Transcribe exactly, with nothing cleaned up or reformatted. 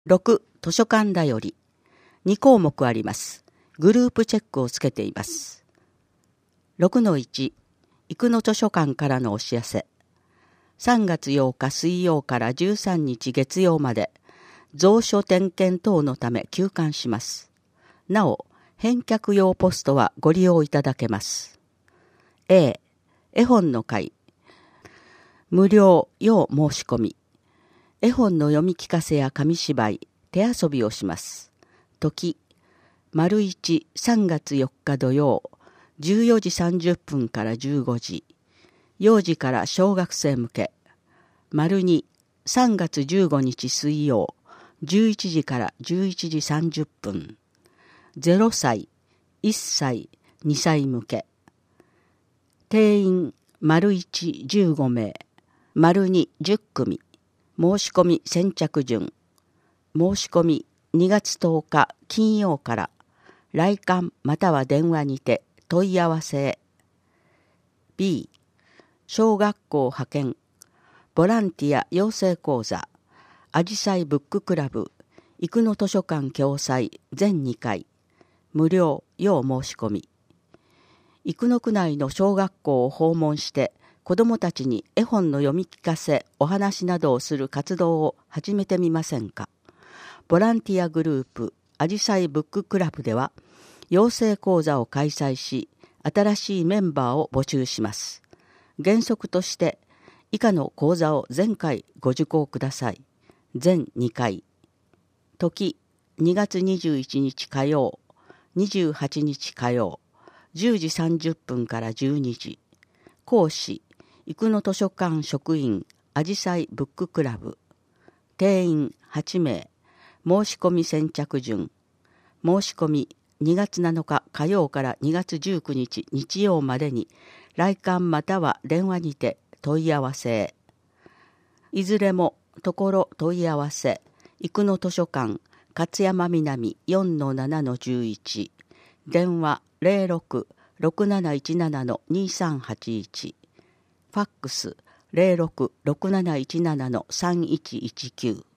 ろく、図書館だより。に項目あります。グループチェックをつけています。ろくのいち、生野図書館からのお知らせ。さんがつようか水曜からじゅうさんにち月曜まで、蔵書点検等のため休館します。なお、返却用ポストはご利用いただけます。A、絵本の会。無料要申し込み。絵本の読み聞かせや紙芝居、手遊びをします。時、丸一、さんがつよっか土曜、じゅうよじさんじゅっぷんからじゅうごじ。幼児から小学生向け。丸二、さんがつじゅうごにち水曜、じゅういちじからじゅういちじさんじゅっぷん。ゼロさい、いっさい、にさい向け。定員、丸一、じゅうごめい。丸二、じゅっくみ。申し込み先着順。申し込みにがつとおか金曜から、来館または電話にて問い合わせへ。B、小学校派遣、ボランティア養成講座、あじさいブッククラブ、生野図書館共催全にかい、無料要申し込み。生野区内の小学校を訪問して、子どもたちに絵本の読み聞かせ、お話などをする活動を始めてみませんか。ボランティアグループ、あじさいブッククラブでは、養成講座を開催し、新しいメンバーを募集します。原則として、以下の講座を全回ご受講ください。全にかい。時、にがつにじゅういちにち火曜、にじゅうはちにち火曜、じゅうじさんじゅっぷんからじゅうにじ。講師、生野図書館職員あじさいブッククラブ。定員はちめい。申し込み先着順。申し込みにがつなのか火曜からにがつじゅうくにち日曜までに来館または電話にて問い合わせへ。いずれもところ問い合わせ生野図書館勝山南 よんのななのじゅういち。電話 ゼロろく ろくなないちなな にさんはちいち。ファックス ゼロろく ろくなないちなな さんいちいちきゅう。